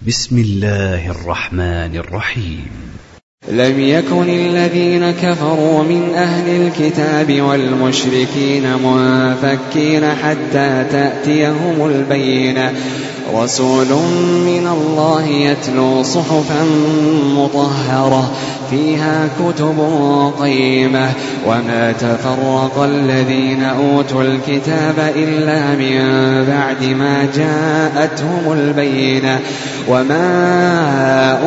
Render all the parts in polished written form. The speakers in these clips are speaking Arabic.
بسم الله الرحمن الرحيم. لم يكن الذين كفروا من أهل الكتاب والمشركين منفكين حتى تأتيهم البينة رسول من الله يتلو صحفا مطهرة فيها كتب قيمة وما تفرق الذين أوتوا الكتاب إلا من بعد ما جاءتهم البينة وما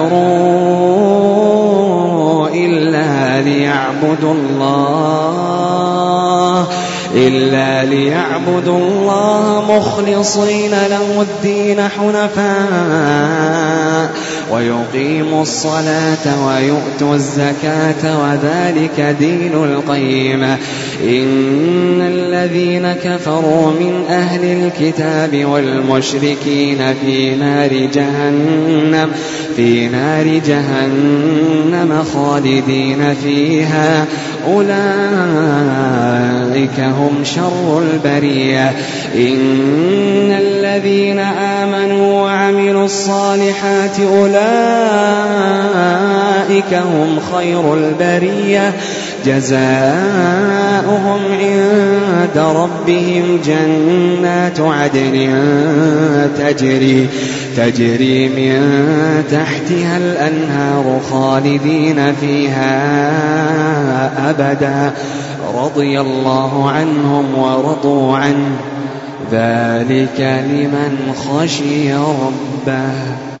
أمروا إلا ليعبدوا الله مخلصين له الدين حنفاء ويقيموا الصلاة ويؤتوا الزكاة وذلك دين القيمة. إن الذين كفروا من أهل الكتاب والمشركين في نار جهنم خالدين فيها أولئك هم شر البرية. إن الذين آمنوا وعملوا الصالحات أولئك هم خير البرية جزاؤهم عند ربهم جنات عدن تجري من تحتها الأنهار خالدين فيها أبدا رضي الله عنهم ورضوا عنه ذلك لمن خشي ربه.